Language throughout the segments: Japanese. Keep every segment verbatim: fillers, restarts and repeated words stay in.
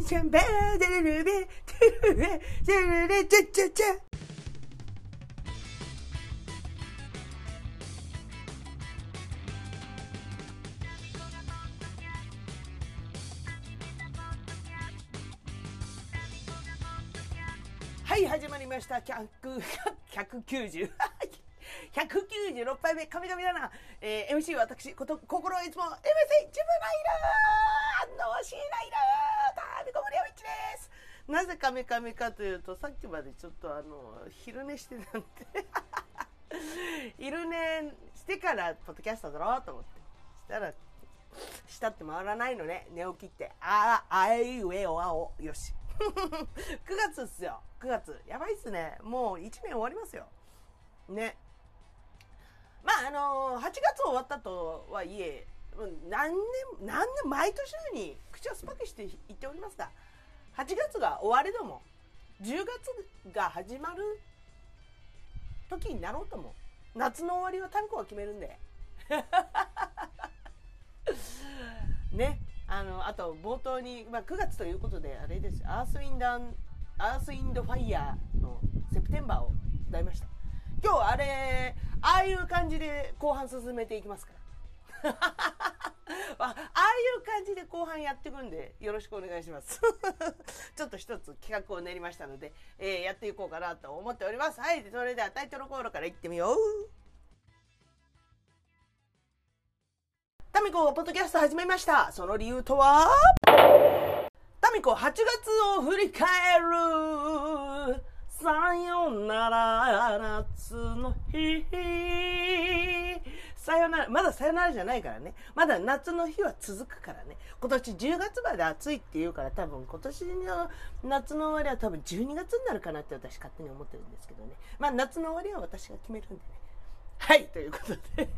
シャンバーデルルベデルルベデルルベチャチャチャ。はい、始まりました。ひゃく、ひゃくきゅうじゅう。ひゃくきゅうじゅうろっぱいめ、神々だな。えー、エムシー 私、こと、心はいつも、エムシー、自分がいるー、のしないるー、タミコ森山一です。なぜカメカメかというと、さっきまでちょっとあの、昼寝してたんで、昼寝してからポッドキャストだろうと思って。したら、したって回らないのね、寝起きって。ああ、あいうえおあお、よし。くがつっすよ。くがつ。やばいっすね。もういちねん終わりますよ。ね。まあ、あのー、はちがつ終わったとはいえ、何年、何年、毎年のように口を酸っぱくして言っておりますが、はちがつが終われども、じゅうがつが始まる時になろうとも、夏の終わりはタミコが決めるんで。ね。あの、あと冒頭に、まあ、くがつということで、あれです。アースウィンダン、アースウィンドファイヤーのセプテンバーを歌いました。今日あれ、ああいう感じで後半進めていきますから。ああいう感じで後半やっていくんで、よろしくお願いします。ちょっと一つ企画を練りましたので、えー、やっていこうかなと思っております。はい、それではタイトルコールからいってみよう。タミコポッドキャスト始めました。その理由とは、タミコはちがつを振り返る。さよなら夏の日。さよなら、まださよならじゃないからね。まだ夏の日は続くからね。今年じゅうがつまで暑いって言うから、多分今年の夏の終わりは多分じゅうにがつになるかなって私勝手に思ってるんですけどね。まあ夏の終わりは私が決めるんでね。はい、ということで。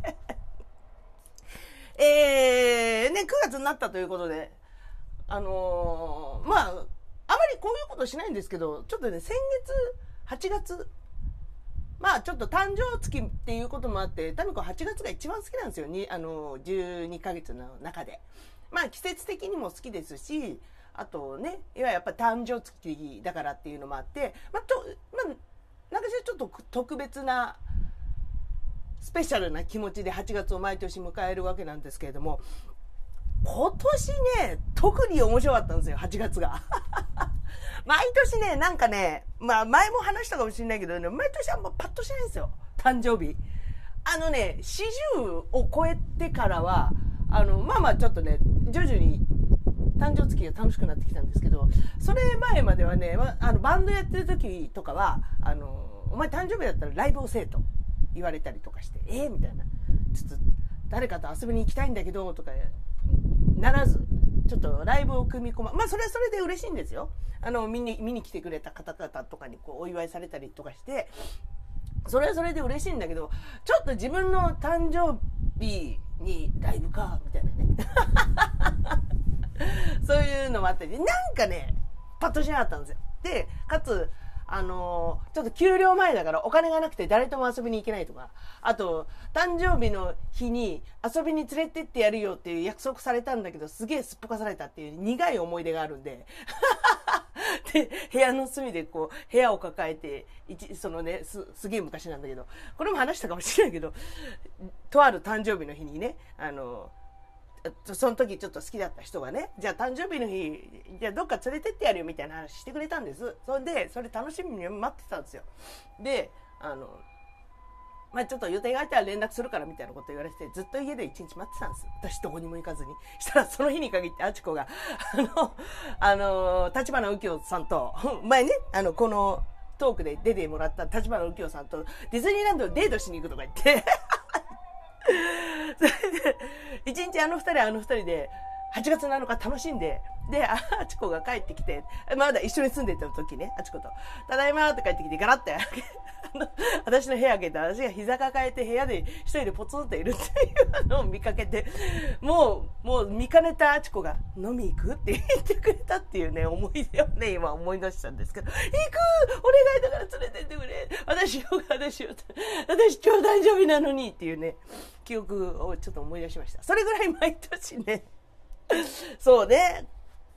えー、ね、くがつになったということで、あのー、まあ、あまりこういうことしないんですけど、ちょっとね、先月、はちがつ、まあちょっと誕生月っていうこともあって、タミコはちがつが一番好きなんですよ。に、あのー、じゅうにかげつの中で。まあ季節的にも好きですし、あとね、いわやっぱ誕生月だからっていうのもあって、まあと、まあ、なんかちょっと特別な、スペシャルな気持ちではちがつを毎年迎えるわけなんですけれども、今年ね、特に面白かったんですよ、はちがつが。毎年ね、なんかね、まあ前も話したかもしれないけどね、毎年あんまパッとしないんですよ、誕生日。あのね、よんじゅうを超えてからは、あの、まあまあちょっとね、徐々に誕生月が楽しくなってきたんですけど、それ前まではね、あのバンドやってる時とかは、あの、お前誕生日だったらライブをせえと言われたりとかして、えーみたいな。ちょっと誰かと遊びに行きたいんだけど、とか、ならず、ちょっとライブを組み込ま、まあそれはそれで嬉しいんですよ。あの、見に、見に来てくれた方々とかにこうお祝いされたりとかして、それはそれで嬉しいんだけど、ちょっと自分の誕生日にライブか、みたいなね。そういうのもあったり、なんかね、パッとしなかったんですよ。で、かつ、あのー、ちょっと給料前だからお金がなくて誰とも遊びに行けないとか、あと、誕生日の日に遊びに連れてってやるよっていう約束されたんだけど、すげえすっぽかされたっていう苦い思い出があるんで、で、部屋の隅でこう、部屋を抱えて、一そのね、す、すげえ昔なんだけど、これも話したかもしれないけど、とある誕生日の日にね、あのー、その時ちょっと好きだった人がね、じゃあ誕生日の日、じゃあどっか連れてってやるよみたいな話してくれたんです。それで、それ楽しみに待ってたんですよ。で、あの、まあちょっと予定があったら連絡するからみたいなこと言われて、ずっと家で一日待ってたんです。私どこにも行かずに。したらその日に限ってあちこが、あの、あの、立花右京さんと、前ね、あの、このトークで出てもらった立花右京さんとディズニーランドをデートしに行くとか言って、それで、一日あの二人あの二人で、はちがつなのか楽しんで、で、あちこが帰ってきて、まだ一緒に住んでた時ね、あちこと、ただいまーって帰ってきて、ガラッて、私の部屋開けて、私が膝抱えて部屋で一人でポツンといるっていうのを見かけて、もう、もう見かねたあちこが、飲み行くって言ってくれたっていうね、思い出をね、今思い出したんですけど、行くお願いだから連れてってくれ私よ、私よ、私今日誕生日なのにっていうね、記憶をちょっと思い出しました。それぐらい毎年ね、そうね、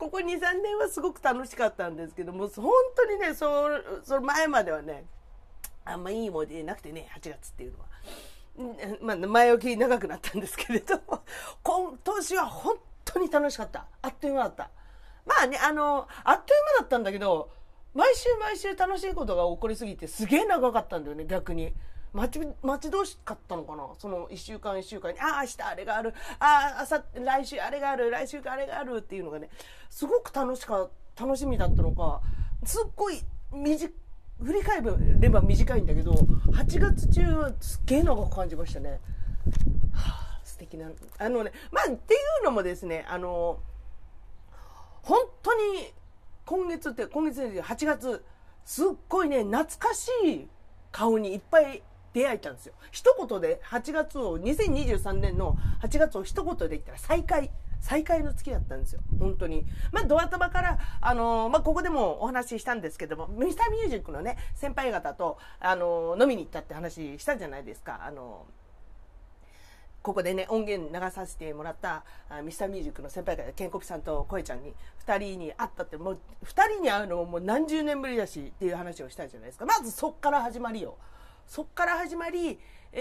ここに、さんねんはすごく楽しかったんですけども、本当にね、そその前まではね、あんまいい思い出なくてね、はちがつっていうのは。まあ、前置き長くなったんですけれど、今年は本当に楽しかった。あっという間だった。まあね、あの、あっという間だったんだけど、毎週毎週楽しいことが起こりすぎて、すげえ長かったんだよね、逆に。待ち、待ち遠しかったのかな、その一週間一週間に、ああ、明日あれがある、ああ、明後日、来週あれがある、来週あれがあるっていうのがね、すごく楽しか、楽しみだったのか、すっごい短い、振り返れば短いんだけど、はちがつ中はすっげえ長く感じましたね。はあ、素敵な、あのね、まあ、っていうのもですね、あの、本当に、今月って、今月ではちがつ、すっごいね、懐かしい顔にいっぱい出会えたんですよ。一言ではちがつを、にせんにじゅうさんねんのはちがつを一言で言ったら再会。再会の月だったんですよ。本当に。まあ、ドア玉から、あのー、まあ、ここでもお話ししたんですけども、ミスターミュージックのね、先輩方と、あのー、飲みに行ったって話したじゃないですか。あのー、ここでね、音源流させてもらった、ミスターミュージックの先輩方、ケンコピさんとコエちゃんに、二人に会ったって、もう、二人に会うのももう何十年ぶりだし、っていう話をしたじゃないですか。まずそっから始まりよ。そっから始まり、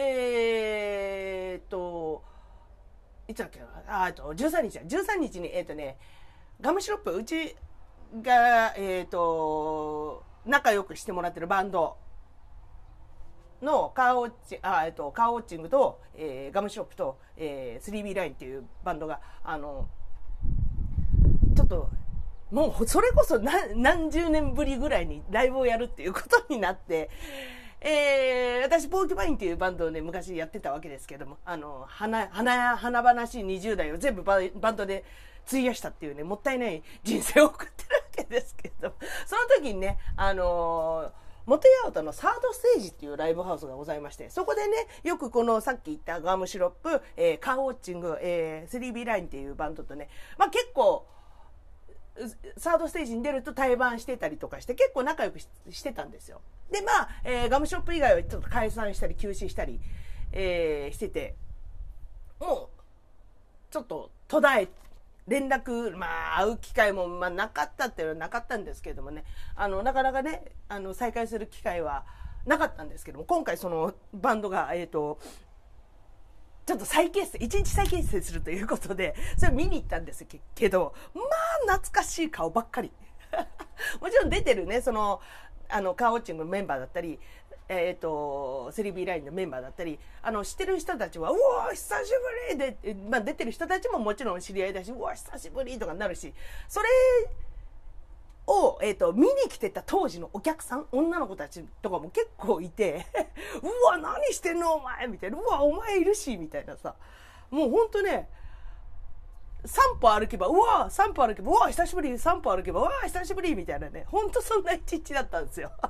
えーっと、いつだっけな、あーと、じゅうさんにちだ。じゅうさんにちに、えーっとね、ガムシロップ、うちが、えーっと、仲良くしてもらってるバンドのカーウォッチ、あ、えっと、カーウォッチングと、えー、ガムシロップと、えー、スリービー ラインっていうバンドが、あの、ちょっと、もうそれこそ何、何十年ぶりぐらいにライブをやるっていうことになって、えー、私、ポーキュパインっていうバンドをね、昔やってたわけですけども、あの、花、花、華々しいにじゅう代を全部バンドで費やしたっていうね、もったいない人生を送ってるわけですけど、その時にね、あのー、元八幡のサードステージっていうライブハウスがございまして、そこでね、よくこのさっき言ったガムシロップ、えー、カーウォッチング、えー、スリービー ラインっていうバンドとね、まあ結構、サードステージに出ると対バンしてたりとかして結構仲良く し, してたんですよ。で、まあ、えー、ガムショップ以外はちょっと解散したり休止したり、えー、してて、もう、ちょっと途絶え、連絡、まあ、会う機会も、まあ、なかったっていうのはなかったんですけれどもね、あの、なかなかね、あの、再会する機会はなかったんですけども、今回そのバンドが、えっと、ちょっと再結成、一日再結成するということで、それ見に行ったんですけど、まあ、懐かしい顔ばっかり。もちろん出てるね、その、あの、カーウォッチングのメンバーだったり、えっと、スリービー ラインのメンバーだったり、あの、知ってる人たちは、うわ久しぶりで、まあ、出てる人たちももちろん知り合いだし、うわ久しぶりとかなるし、それを、えっと、見に来てた当時のお客さん、女の子たちとかも結構いて、うわ、何してんのお前みたいな、うわ、お前いるし、みたいなさ、もうほんとね、さんぽ歩けば、うわ、さんぽ歩けば、うわ、久しぶり、さんぽ歩けば、うわ、久しぶり、みたいなね、ほんとそんな一日だったんですよ。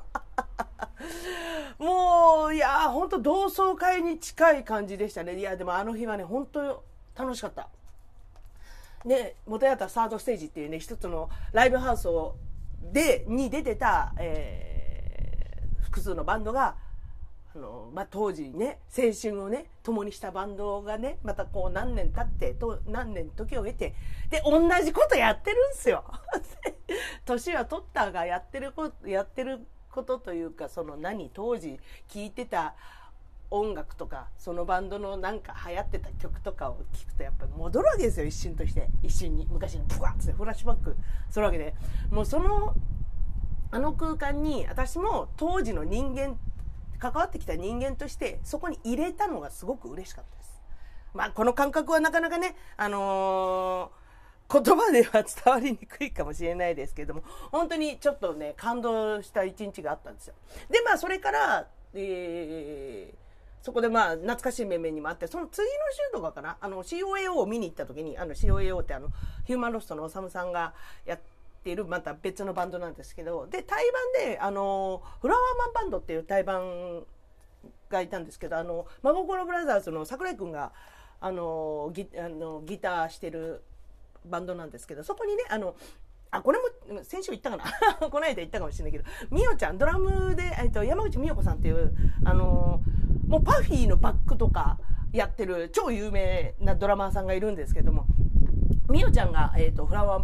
もう、いやー、ほんと同窓会に近い感じでしたね。いや、でもあの日はね、ほんと楽しかった。で、元やったサードステージっていうね、一つのライブハウスをで、に出てた、えー、複数のバンドが、あの、まあ、当時ね、青春をね、共にしたバンドがね、またこう何年経って、と何年時を経て、で、同じことやってるんすよ。年は取ったがやってること、やってることというか、その何、当時聴いてた音楽とか、そのバンドのなんか流行ってた曲とかを聴くとやっぱり戻るわけですよ、一瞬として。一瞬に。昔にブワッてフラッシュバックするわけで。もうその、あの空間に私も当時の人間、関わってきた人間としてそこに入れたのがすごく嬉しかったです。まあこの感覚はなかなかね、あのー、言葉では伝わりにくいかもしれないですけれども、本当にちょっとね、感動した一日があったんですよ。で、まあそれから、えー、そこでまあ懐かしい面々にもあって、その次の週とかかな、あの シーオーエーオー を見に行った時に、あの シーオーエーオー ってあのヒューマンロストのおさむさんがやってているまた別のバンドなんですけど、で対バンであのフラワーマンバンドっていう対バンがいたんですけど、あの真心ブラザーズの桜井くんがあの ギ, あのギターしてるバンドなんですけど、そこにね、あのあこれも先週言ったかなこの間言ったかもしれないけど、みおちゃんドラムで、えっと、山口みお子さんっていうあのもうパフィーのバックとかやってる超有名なドラマーさんがいるんですけども、みおちゃんが、えっと、フラワーマン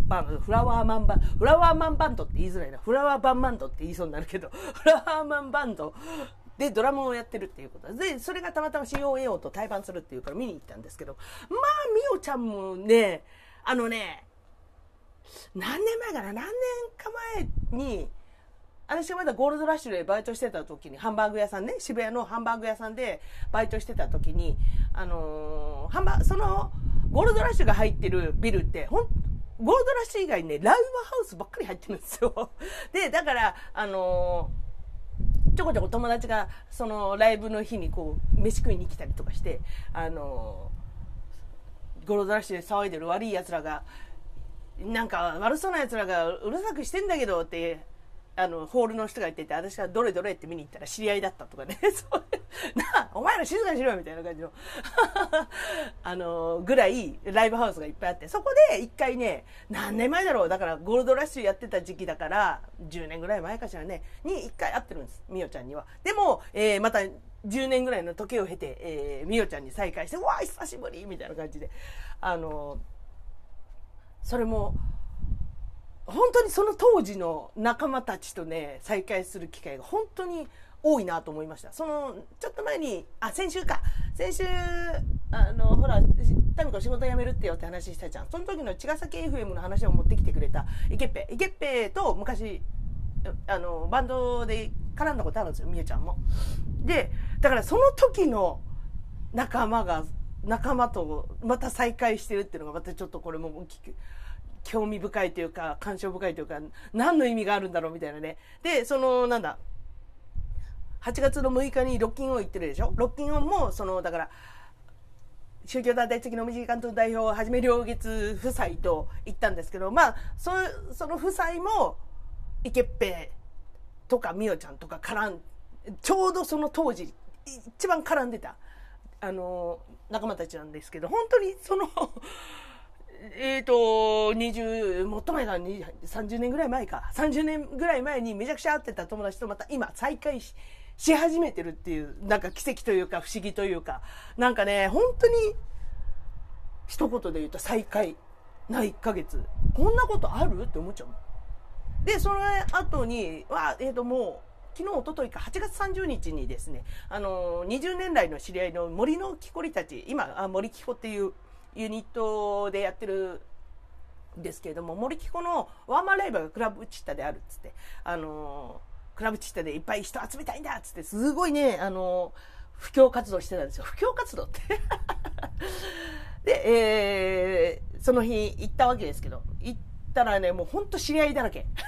バンド、フラワーマンバンド、フラワーマンバンドって言いづらいな。フラワーバンバンドって言いそうになるけど、フラワーマンバンドでドラムをやってるっていうことで、それがたまたま シーオーエーオー と対バンするっていうから見に行ったんですけど、まあ、みおちゃんもね、あのね、何年前かな、何年か前に、私がまだゴールドラッシュでバイトしてた時に、ハンバーグ屋さんね、渋谷のハンバーグ屋さんでバイトしてた時に、あのー、ハンバその、ゴールドラッシュが入ってるビルって、ほん、ゴールドラッシュ以外にね、ライブハウスばっかり入ってるんですよ。で、だから、あのー、ちょこちょこ友達が、その、ライブの日にこう、飯食いに来たりとかして、あのー、ゴールドラッシュで騒いでる悪い奴らが、なんか悪そうな奴らがうるさくしてんだけどって、あの、ホールの人が言ってて、私がどれどれって見に行ったら知り合いだったとかね。そうなあ、お前ら静かにしろよみたいな感じの。あの、ぐらいライブハウスがいっぱいあって、そこで一回ね、何年前だろう、だからゴールドラッシュやってた時期だから、じゅうねんぐらい前かしらね、に一回会ってるんです。みおちゃんには。でも、えー、またじゅうねんぐらいの時を経て、えー、みおちゃんに再会して、うわー久しぶりみたいな感じで。あの、それも、本当にその当時の仲間たちとね、再会する機会が本当に多いなと思いました。その、ちょっと前に、あ、先週か。先週、あの、ほら、タミコ仕事辞めるってよって話したじゃん。その時の茅ヶ崎 エフエム の話を持ってきてくれた、イケッペ。イケッペと昔、あの、バンドで絡んだことあるんですよ、みゆちゃんも。で、だからその時の仲間が、仲間とまた再会してるっていうのがまたちょっとこれも大きく、興味深いというか、感傷深いというか、何の意味があるんだろうみたいなね。で、その、なんだ、はちがつのむいかにロッキンオン行ってるでしょ。ロッキンオンも、その、だから、宗教団体的のみじ関東代表をはじめ良月夫妻と行ったんですけど、まあ、そその夫妻も、イケッペとかみおちゃんとか絡ん、ちょうどその当時、一番絡んでた、あの、仲間たちなんですけど、本当にその、えっと、にじゅう、もっと前がさんじゅうねんぐらい前か。さんじゅうねんぐらい前にめちゃくちゃ会ってた友達とまた今再会し、し始めてるっていう、なんか奇跡というか不思議というか、なんかね、本当に、一言で言うと再会ないっかげつ。こんなことあるって思っちゃう。で、その後に、は、えっと、もう、昨日、一昨日か、はちがつさんじゅうにちにですね、あの、にじゅうねん来の知り合いの森の木こりたち、今、あ森木こっていう、ユニットでやってるんですけれども、森木子のワンマンライブがクラブチッタであるっつって、あのー、クラブチッタでいっぱい人集めたいんだっつって、すごいね、あのー、布教活動してたんですよ。布教活動って。で、えー、その日行ったわけですけど、行ったらね、もうほんと知り合いだらけ。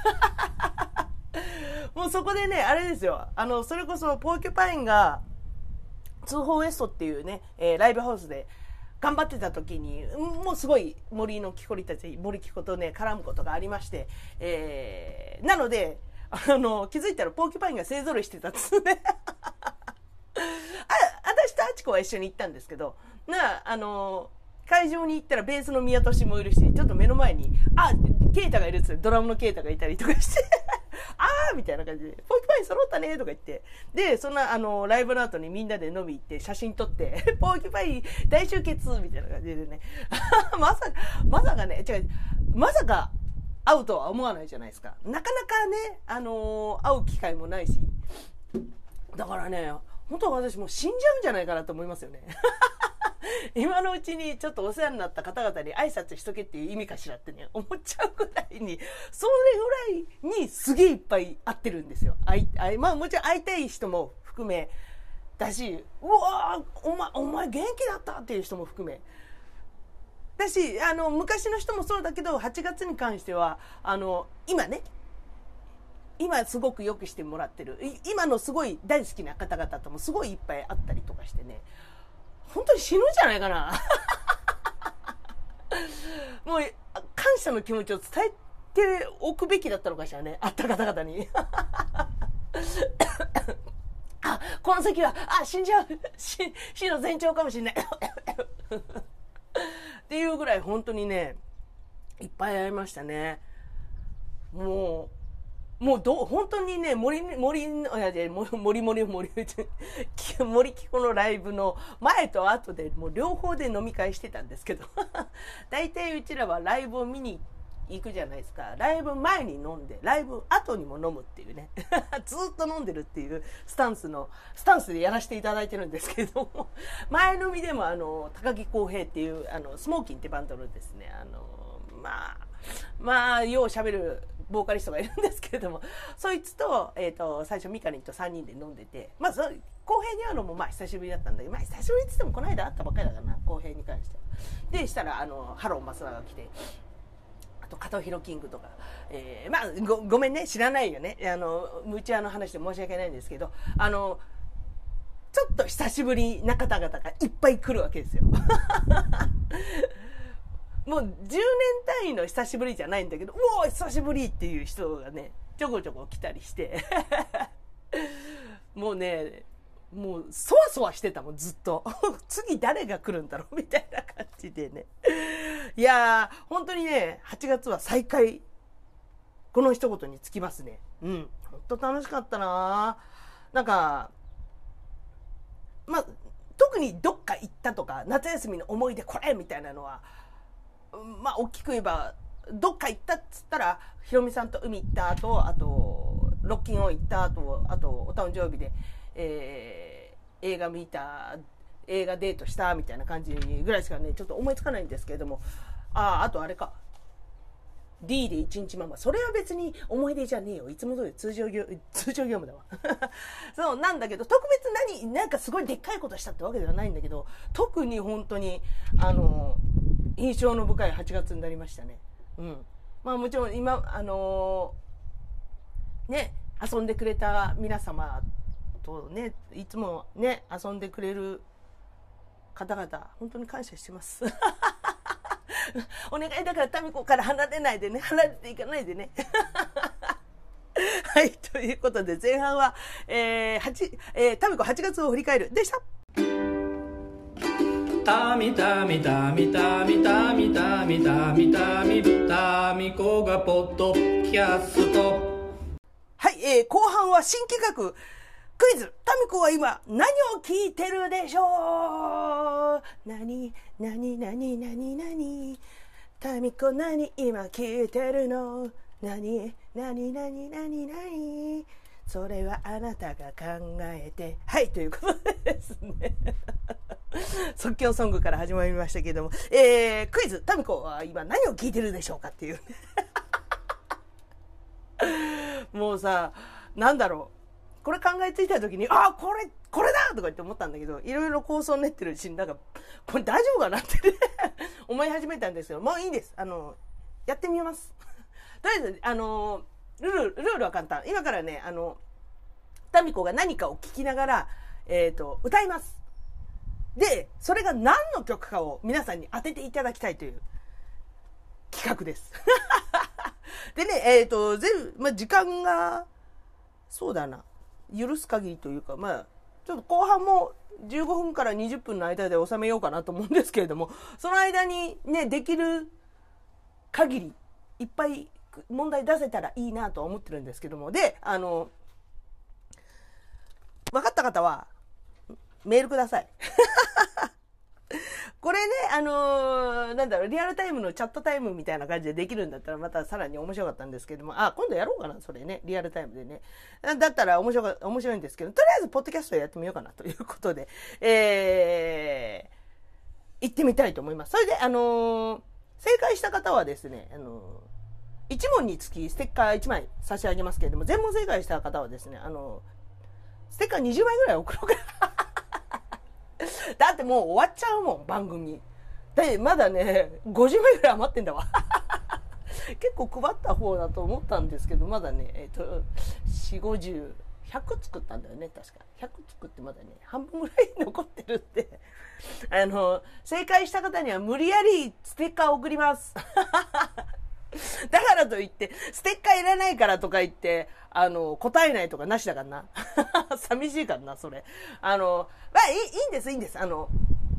もうそこでね、あれですよ、あの、それこそポーキュパインが、通報ウエストっていうね、えー、ライブハウスで、頑張ってた時に、もうすごい森の木こりたち、森木子とね、絡むことがありまして、えー、なので、あの、気づいたらポーキュパインが勢ぞろいしてたんですね。あ、私とあちこは一緒に行ったんですけど、な、あの、会場に行ったらベースの宮俊もいるし、ちょっと目の前に、あ、ケイタがいるっつって、ドラムのケイタがいたりとかして、あーみたいな感じで、ポーキュパイン揃ったねとか言って、で、そんな、あの、ライブの後にみんなで飲み行って写真撮って、ポーキュパイン大集結みたいな感じでね、まさか、まさかね、違う、まさか会うとは思わないじゃないですか。なかなかね、あのー、会う機会もないし、だからね、本当は私もう死んじゃうんじゃないかなと思いますよね。今のうちにちょっとお世話になった方々に挨拶しとけっていう意味かしらってね、思っちゃうぐらいに、それぐらいにすげえいっぱい会ってるんですよ。会い、会い、まあもちろん会いたい人も含めだし、うわー、お前、お前元気だったっていう人も含め。だし、あの、昔の人もそうだけど、はちがつに関しては、あの、今ね、今すごくよくしてもらってる、今のすごい大好きな方々ともすごいいっぱい会ったりとかしてね、本当に死ぬんじゃないかな。もう感謝の気持ちを伝えておくべきだったのかしらね、会った方々に。あ、この先は、あ、死んじゃう。死、死の前兆かもしれない。っていうぐらい本当にね、いっぱい会いましたね。もう、もうど、本当にね、森、森、いや、森、森、森、森、森木子のライブの前と後でもう両方で飲み会してたんですけど、大体うちらはライブを見に行くじゃないですか。ライブ前に飲んで、ライブ後にも飲むっていうね。ずっと飲んでるっていうスタンスの、スタンスでやらせていただいてるんですけれども、前飲みでもあの、高木浩平っていう、あの、スモーキンってバンドのですね、あの、まあ、まあ、よう喋るボーカリストがいるんですけれども、そいつと、えっと、最初ミカリンとさんにんで飲んでて、まあ、そ浩平に会うのもまあ久しぶりだったんだけど、まあ久しぶりって言ってもこの間会ったばっかりだからな、浩平に関しては。で、したら、あの、ハロー増田が来て、あと、加藤ヒロキングとか、えー、まあご、ごめんね、知らないよね。あの、ムチャの話で申し訳ないんですけど、あの、ちょっと久しぶりな方々がいっぱい来るわけですよ。もうじゅうねん単位の久しぶりじゃないんだけど、うおー久しぶりっていう人がね、ちょこちょこ来たりして、もうね、もうそわそわしてたもん、ずっと。次誰が来るんだろうみたいな感じでね。いやー、本当にね、はちがつは再開、この一言につきますね。うん。本当楽しかったなー。なんか、まあ、特にどっか行ったとか、夏休みの思い出これみたいなのは、まあ、大きく言えば、どっか行ったっつったら、ひろみさんと海行った後、あと、ロッキンオン行った後、あと、お誕生日で、えー、映画見た、映画デートしたみたいな感じぐらいしかね、ちょっと思いつかないんですけれども、ああ、あとあれか。D で一日ママ。それは別に思い出じゃねえよ。いつも通り通常業、通常業務だわ。そう、なんだけど、特別何、なんかすごいでっかいことしたってわけではないんだけど、特に本当に、あの、印象の深いはちがつになりましたね。うん。まあもちろん今、あのー、ね、遊んでくれた皆様とね、いつもね、遊んでくれる方々、本当に感謝してます。お願いだからタミコから離れないでね、離れていかないでね。はい、ということで前半は、えー、8、えー、タミコはちがつを振り返るでした。 タミタミタミタミタミタミタミタミタミコがポッドキャスト。 はい、えー、後半は新企画クイズ。タミコは今何を聞いてるでしょう。何何何何何タミコ何今聞いてるの。何何何何何それはあなたが考えて。はい、ということですね。即興ソングから始まりましたけども、えー、クイズ、タミコは今何を聞いてるでしょうかっていう、ね。もうさ、なんだろう。これ考えついた時に、あ、これ、これだとか言って思ったんだけど、いろいろ構想練ってるうちに、なんか、これ大丈夫かなってね、思い始めたんですけど、もういいです。あの、やってみます。とりあえず、あの、ルール、ルールは簡単。今からね、あの、タミコが何かを聞きながら、えっと、歌います。で、それが何の曲かを皆さんに当てていただきたいという企画です。でね、えっと、全部、まあ、時間が、そうだな、許す限りというか、まあ、ちょっと後半もじゅうごふんからにじゅっぷんの間で収めようかなと思うんですけれども、その間にね、できる限り、いっぱい問題出せたらいいなとは思ってるんですけども、で、あの、分かった方は、メールください。これね、あのー、なんだろう、リアルタイムのチャットタイムみたいな感じでできるんだったらまたさらに面白かったんですけども、あ、今度やろうかな、それね、リアルタイムでね。だったら面白か、面白いんですけど、とりあえずポッドキャストやってみようかなということで、えー、行ってみたいと思います。それで、あのー、正解した方はですね、あのー、いち問につきステッカーいちまい差し上げますけれども、全問正解した方はですね、あのー、ステッカーにじゅうまいぐらい送ろうかな。だってもう終わっちゃうもん、番組。で、まだね、ごじゅうまいぐらい余ってんだわ。結構配った方だと思ったんですけど、まだね、えっと、よんじゅう、ごじゅう、ひゃく作ったんだよね、確か。ひゃく作ってまだね、半分ぐらい残ってるって。あの、正解した方には無理やりステッカーを送ります。だからといって、ステッカーいらないからとか言って、あの、答えないとかなしだからな。寂しいからな、それ。あの、まあ、いい、いいんです、いいんです。あの、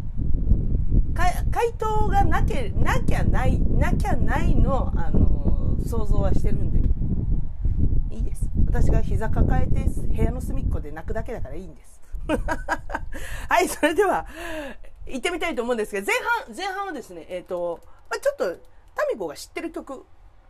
回答がなきゃ、なきゃない、なきゃないの、あの、想像はしてるんで。いいです。私が膝抱えて部屋の隅っこで泣くだけだからいいんです。はい、それでは、行ってみたいと思うんですけど、前半、前半はですね、えっと、まあ、ちょっと、タミコが知ってる曲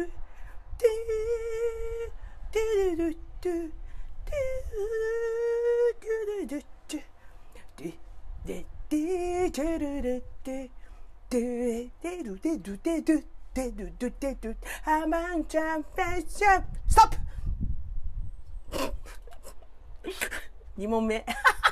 ハマンちゃんフェッションストップに問目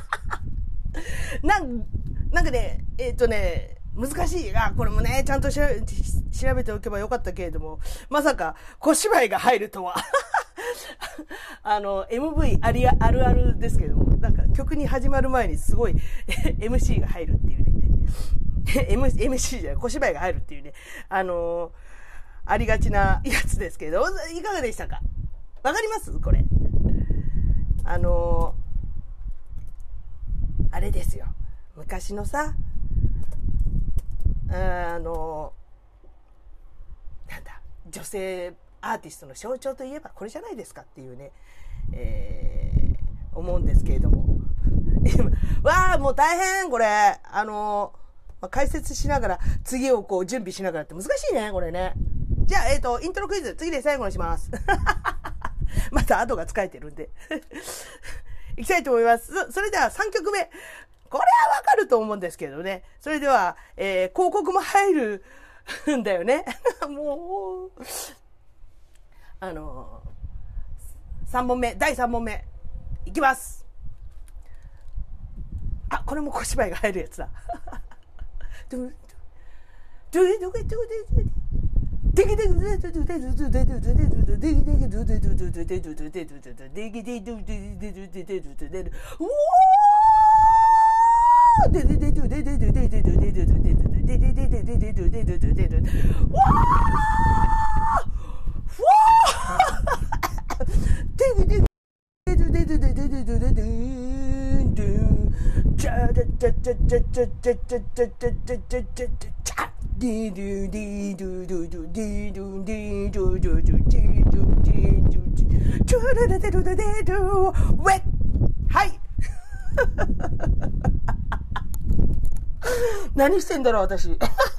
なんなんかねえっ、ー、とね難しいがこれもねちゃんと調べ、調べておけばよかったけれどもまさか小芝居が入るとはあの エムブイ ありあるあるですけれどもなんか曲に始まる前にすごいエムシー が入るっていうねM、エムシー じゃない小芝居が入るっていうねあのありがちなやつですけどいかがでしたかわかりますこれあのあれですよ昔のさあのなんだ女性アーティストの象徴といえばこれじゃないですかっていうね、えー、思うんですけれども。わあ、もう大変これ。あのー、まあ、解説しながら、次をこう準備しながらって難しいね、これね。じゃあ、えっと、イントロクイズ、次で最後にします。また後が疲れてるんで。いきたいと思います。そ、それではさんきょくめ。これはわかると思うんですけどね。それでは、えー、広告も入るんだよね。もう、あのー、さんぼんめ、だいさんぼんめ、いきます。あ、これも小芝居が入るやつだ。はい。何してんだろう私。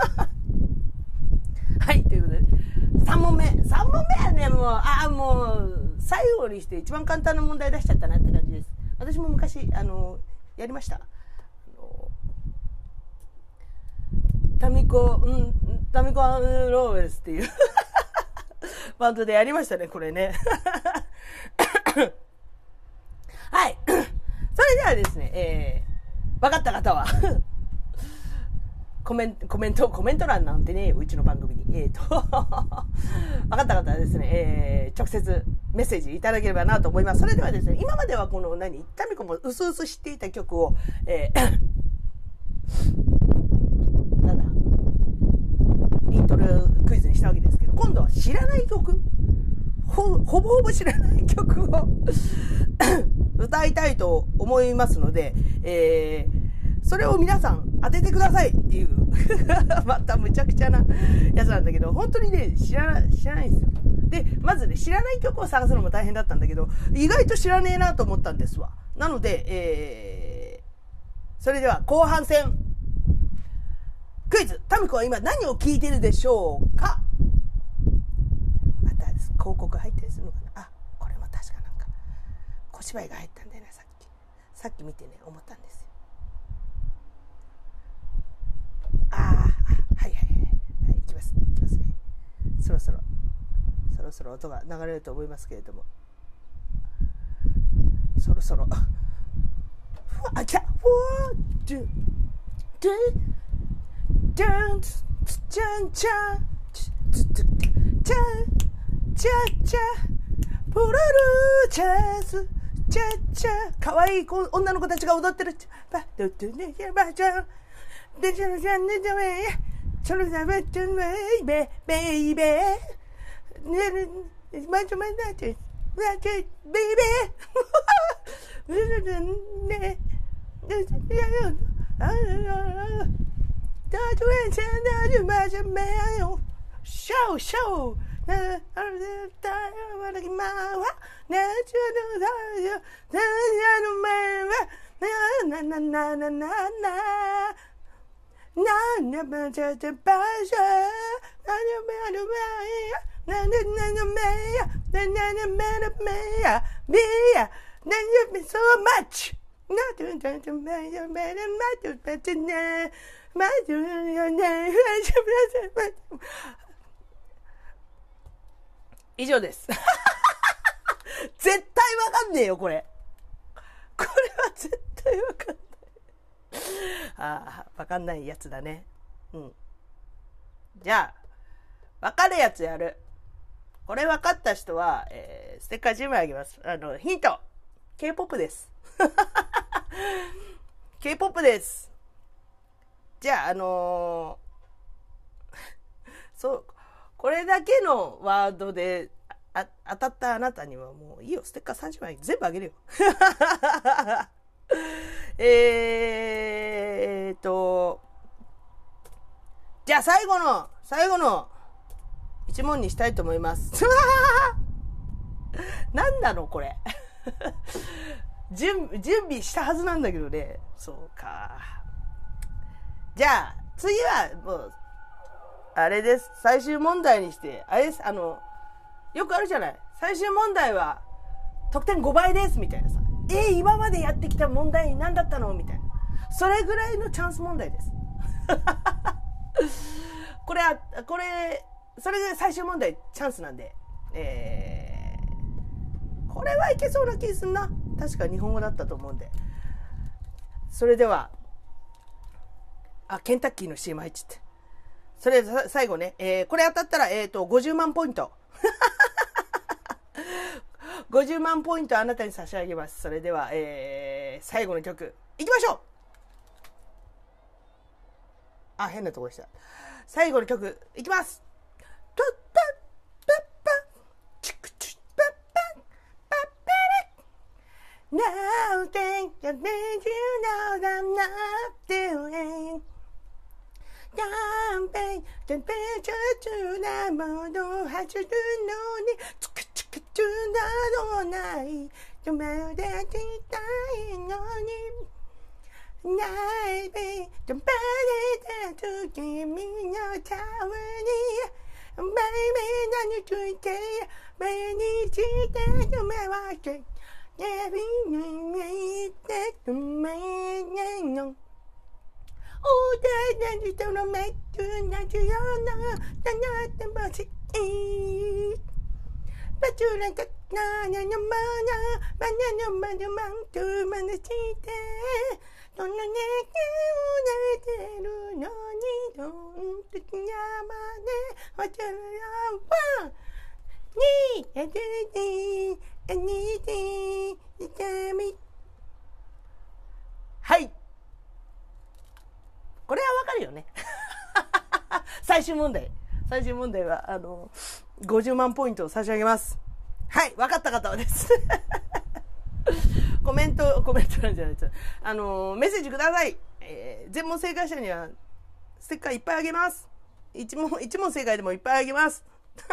はい、ということでさんぼんめさんぼんめはね、もうあもう最後にして一番簡単な問題出しちゃったなって感じです。私も昔あのやりました。あのタミコうんタミコアンローレスっていうバンドでやりましたね、これね。はい。それではですね、えー、分かった方はコメント、コメント、コメント欄なんてね、うちの番組に。えーと、分かった方はですね、えー、直接メッセージいただければなと思います。それではですね、今まではこの何、タミコもうすうす知っていた曲を、えー、なんだ、イントロクイズにしたわけですけど、今度は知らない曲、ほ、ほぼほぼ知らない曲を歌いたいと思いますので、えー、それを皆さん当ててくださいっていうまたむちゃくちゃなやつなんだけど、本当にね知ら知らないんですよ。でまずね、知らない曲を探すのも大変だったんだけど、意外と知らねえなと思ったんですわ。なので、えー、それでは後半戦クイズ。タミコは今何を聞いてるでしょうか。また広告入ったりするのかな。あ、これも確かなんか小芝居が入ったんだよね。さっきさっき見てね思ったんですよ。ああ、はいはいはい、はい、いきますいきますね。そろそろそろそろ音が流れると思いますけれども、そろそろふわあきゃふわードゥドゥドゥンツチャンチャンチャンチャンチャンチャンプルルーチャンスチャンチャン、かわいい女の子たちが踊ってる。バドゥドゥネヤバチャンでちゃんちゃんでちゃめそれだべちゃんベイベベイベねねまちょまだちまちょベイベねでやよああだとえちゃんだじまちゃめよショーショーなあれだよわらぎまわなちょのだよなやのめはなななななななんでもちょっとパシャなんでもあるわやなんでなんでめやなんでなんでめやめやめやなんで so much なんでなんでめやめやまとべてねまとよね以上です。絶対わかんねえよこれ。これは絶対わかんない。ああ、わかんないやつだね。うん。じゃあ、わかるやつやる。これわかった人は、えー、ステッカーじゅうまいあげます。あの、ヒント K-ポップ です。K-ポップ です。じゃあ、あのー、そう、これだけのワードであ当たったあなたにはもういいよ。ステッカーさんじゅうまい全部あげるよ。えーと、じゃあ最後の、最後の一問にしたいと思います何なのこれ準, 準備したはずなんだけどね。そうか。じゃあ次はもうあれです。最終問題にしてあれです。あのよくあるじゃない、最終問題は得点ごばいですみたいなさ、えー、今までやってきた問題何だったのみたいな、それぐらいのチャンス問題ですこれはこれそれで最終問題チャンスなんで、えー、これはいけそうな気すんな。確か日本語だったと思うんで。それではあケンタッキーの シーエム 入っちゃって、それで最後ね、えー、これ当たったら、えーと、ごじゅうまんポイントごじゅうまんポイントあなたに差し上げます。それでは、えー、最後の曲いきましょう。あ、変なとこでした。最後の曲いきます。トッパッパッパッチクチュッパッパッパッパッ Nothing that made you know that I'm not doing Jumping temperature to the moon 走るのにチクチクチュなどない止めてきたいのにないべ止めてと君のために Baby 何ついて目にして止めわけ指に見て止めないのおだいな人の目と同じようなだなってもしいバチュランカナナのマナマナのマナマンとマナしてその願いを泣いてるのにどんときやまでわちゃらわにやでであにで痛み。はい、これはわかるよね最終問題最終問題はあのごじゅうまんポイントを差し上げます。はい、分かった方はですコメントコメントなんじゃないです。あのメッセージください。えー、全問正解者にはステッカーいっぱいあげます。一問一問正解でもいっぱいあげます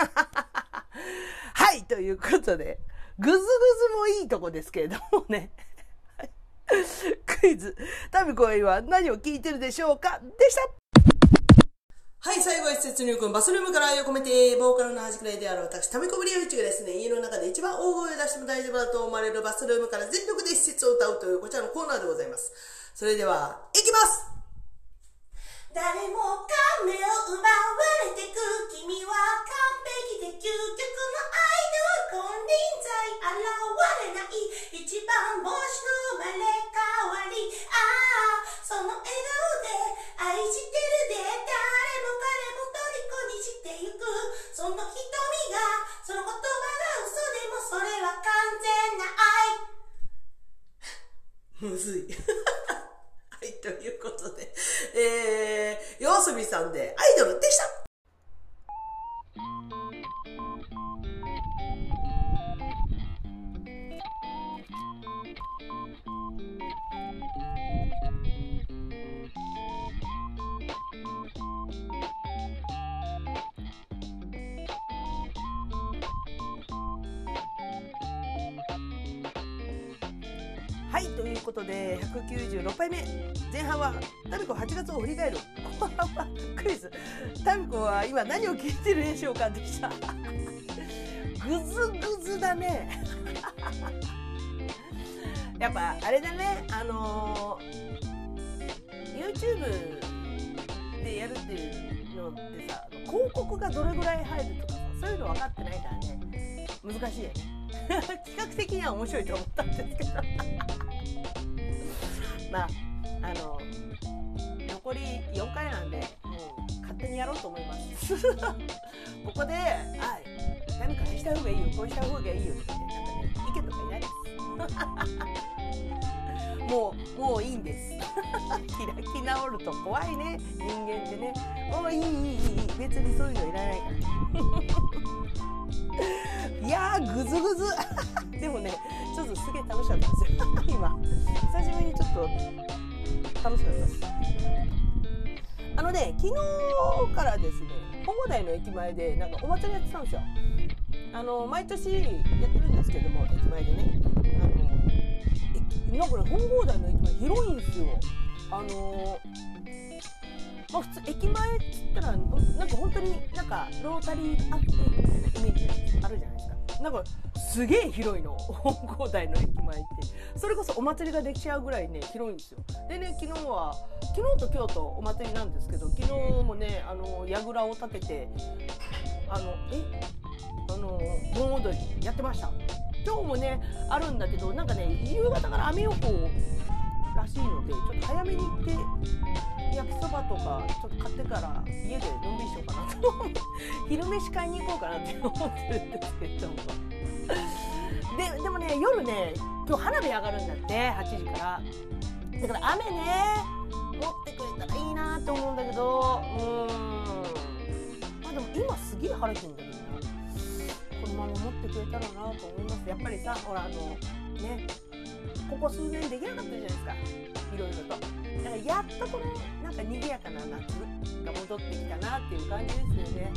はい、ということでグズグズもいいとこですけれどもねクイズタミコは何を聞いてるでしょうかでした。はい、最後は施設入魂バスルームから愛を込めてボーカルの端くらいである私タミコブリアフィッチがですね、家の中で一番大声を出しても大丈夫だと思われるバスルームから全力で施設を歌うというこちらのコーナーでございます。それではいきます。誰もが目を奪われてく君は完璧で究極のアイドル金輪際現れない一番星の生まれ変わりああその笑顔で愛してるで誰も彼も虜にしてゆくその瞳がその言葉が嘘でもそれは完全な愛むずいはい、ということで、えー、ヨースビさんでアイドルでした。はい、ということでひゃくきゅうじゅうろくかいめ前半はタミコはちがつを振り返る後半はクイズタミコは今何を聞いてるでしょうかでしたグズグズだねやっぱあれだね、あのー、YouTube でやるっていうのってさ広告がどれぐらい入るとかさそういうの分かってないからね難しいよね企画的には面白いと思ったんですけどまああの残りよんかいなんでもう勝手にやろうと思いますここで「あ何かした方がいいよこうした方がいいよ」とかねなんかね意見とかいないですもうもういいんです開き直ると怖いね人間ってねもういいいいいい別にそういうのいらないからいやーグズグズでもねちょっとすげえ楽しかったんですよ今久しぶりにちょっと楽しかったです。あのね昨日からですね本郷台の駅前でなんかお祭りやってたんですよ。あの毎年やってるんですけども、駅前でね、あの駅なんかね、本郷台の駅前広いんですよ。あのまあ、普通駅前っつったらなんか本当になんかロータリーあってみたいなイメージあるじゃないですか。なんかすげえ広いの、本郷台の駅前って。それこそお祭りができちゃうぐらいね広いんですよ。でね、昨日は昨日と今日とお祭りなんですけど、昨日もねあの櫓を立ててあのえあの盆踊りやってました。今日もねあるんだけど、なんかね夕方から雨予報らしいので、ちょっと早めに行って焼きそばとかちょっと買ってから家でのんびりしようかなと昼飯買いに行こうかなって思ってるんですけどもで, でもね夜ね今日花火上がるんだってはちじから。だから雨ね持ってくれたらいいなと思うんだけど、うーんまあでも今すげえ晴れてるんだけどな、このまま持ってくれたらなと思います。やっぱりさ、ほらあのねここ数年できなかったじゃないですか、いろいろと。だからやっとこのなんか賑やかな夏が戻ってきたなっていう感じですよね。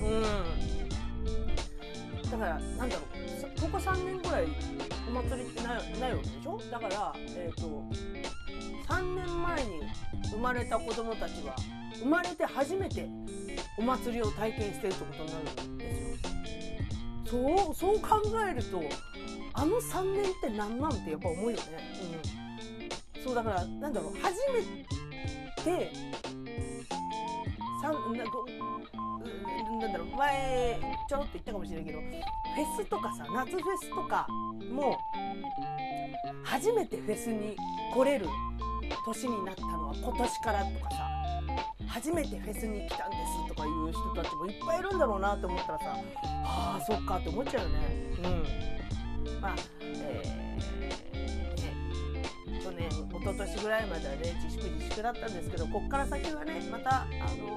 うん。だからなんだろう、ここさんねんぐらいお祭りってない、ないわけでしょ。だからえっとさんねんまえに生まれた子供たちは生まれて初めてお祭りを体験してるってことになるんですよ。そうそう考えると。あのさんねんって何なんてやっぱ思うよね。うん、そうだからなんだろう、初めてさんななんだろう前ちょろっと言ったかもしれないけど、フェスとかさ、夏フェスとかも初めてフェスに来れる年になったのは今年からとかさ、初めてフェスに来たんですとかいう人たちもいっぱいいるんだろうなって思ったらさ、ああそっかって思っちゃうよね。うんまあえーね、去年一昨年ぐらいまではね自粛自粛だったんですけど、こっから先はねまたあの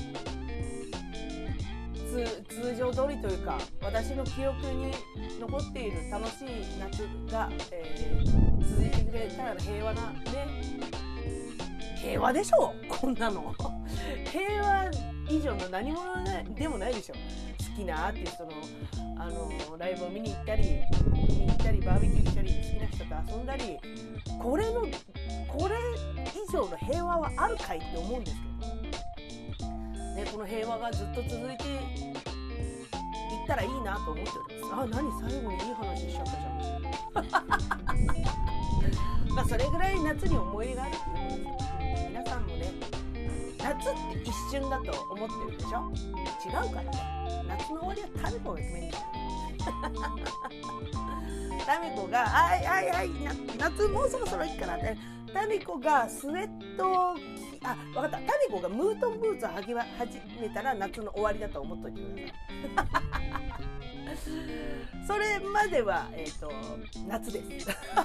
ー、通常通りというか、私の記憶に残っている楽しい夏が、えー、続いてくれたら平和なね、平和でしょこんなの平和以上の何者でもないでしょ。好きなアーティストのあのライブを見に行ったり見に行ったりバーベキューしたり好きな人と遊んだり、これのこれ以上の平和はあるかいって思うんですけど、ね、この平和がずっと続いていったらいいなと思っております。あ、何最後にいい話しちゃったじゃんまあそれぐらい夏に思い入れがあるっていうことですよ。皆さんもね夏って一瞬だと思ってるでしょ。違うからね。夏の終わりはタミコが決めるんだよタミコがあいあいあい夏もうそろそろいいからってタミコがスウェットをあ分かった、タミコがムートンブーツを履き始めたら夏の終わりだと思っといてくださいそれまでは、えーと、夏です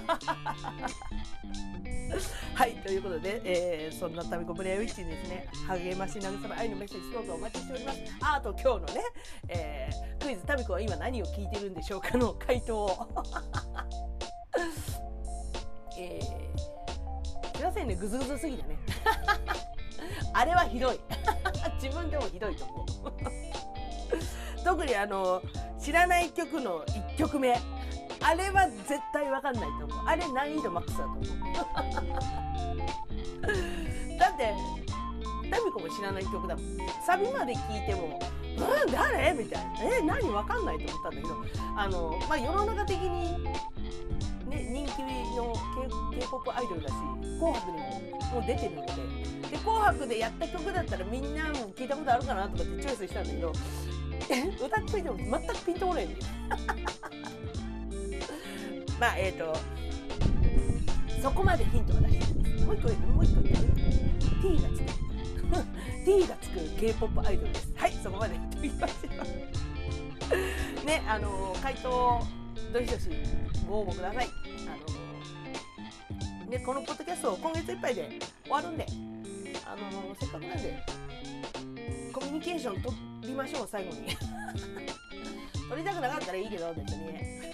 はい、ということで、えー、そんなタミコブレアウィッチにですね、励まし慰め愛のメッセージどうぞお待ちしております。あ、あと今日のね、えー、クイズタミコは今何を聞いてるんでしょうかの回答をえー、すいませんね、グズグズすぎだねあれはひどい自分でもひどいと思う特にあの知らない曲のいっきょくめ、あれは絶対わかんないと思う。あれ難易度マックスだと思うだってタミコも知らない曲だもん。サビまで聞いてもうん誰みたいな、え何わかんないと思ったんだけど、あのまあ世の中的にね人気の K- K-ポップ アイドルだし、紅白にももう出てるので、で紅白でやった曲だったらみんなも聞いたことあるかなとかってチョイスしたんだけど歌ってみても全くピンとこないんだよまあえーとそこまでヒントが出してます。もう一個もう一個言って T がつくT がつく K-ポップ アイドルです。はい、そこまで言ってみましょうね、あの回答どしどしご応募ください。あのでこのポッドキャスト今月いっぱいで終わるんで、あのせっかくなんでコミュニケーション取りましょう。最後に取りたくなかったらいいけど別にね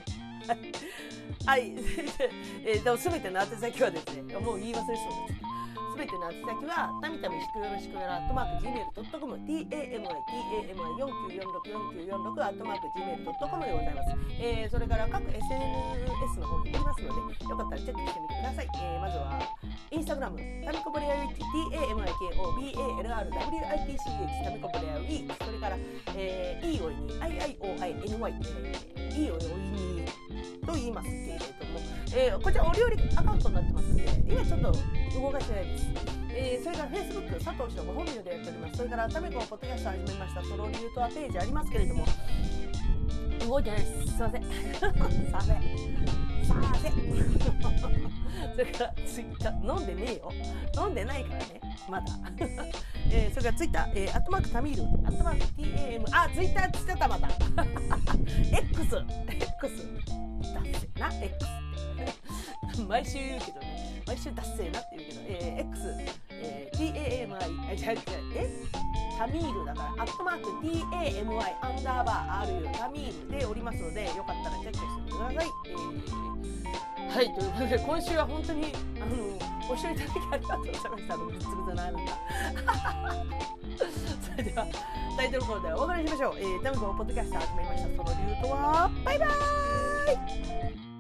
はい、えー、でも全ての宛先はですね、もう言い忘れそうです。 すべての宛先はたみたみしくよろしくよろアットマーク ジーメールドットコム タミタミよんきゅうよんろくよんきゅうよんろく アットマーク ジーメールドットコム でございます。えー、それから各 エスエヌエス の方におりますので、よかったらチェックしてみてください。えー、まずはインスタグラムタミコブレアウィッチ タミコブレアウィッチタミコブレアウィッチ、それから、えー、イーオイに アイアイオーアイエヌワイ、えー、イーオイにと言いますけれども、えー、こちらお料理アカウントになってますので、今ちょっと動かしてないです。えー、それから Facebook 佐藤氏のご本名でやっております。それからタミコのポッドキャスト始めましたその理由とはページありますけれども、動いてないです。すいません。すいません。すいません。それからツイッター飲んでねえよ。飲んでないからね。まだ。えー、それからツイッター、えー、アットマークタミール、アットマーク ティーエーエム、あ、ツイッターつっちゃったまた。X、X、だっせな、X。毎週言うけどね。毎週だっせなって言うけど、えー、X、えー、ティーエーエムアイ、あ、違う違う、えタミールだから、アットマーク ティーエーエムアイ アンダーバー アールユー タミールでおりますので、よかったらチェックしてみてください。えー、はい、ということで、今週は本当に、あの、ご視聴いただきありがとうございました。ぐつぐつなあなた。それでは、タイトルコールでお別れしましょう。えー、タミコのポッドキャスト始めました。その理由とは、バイバーイ。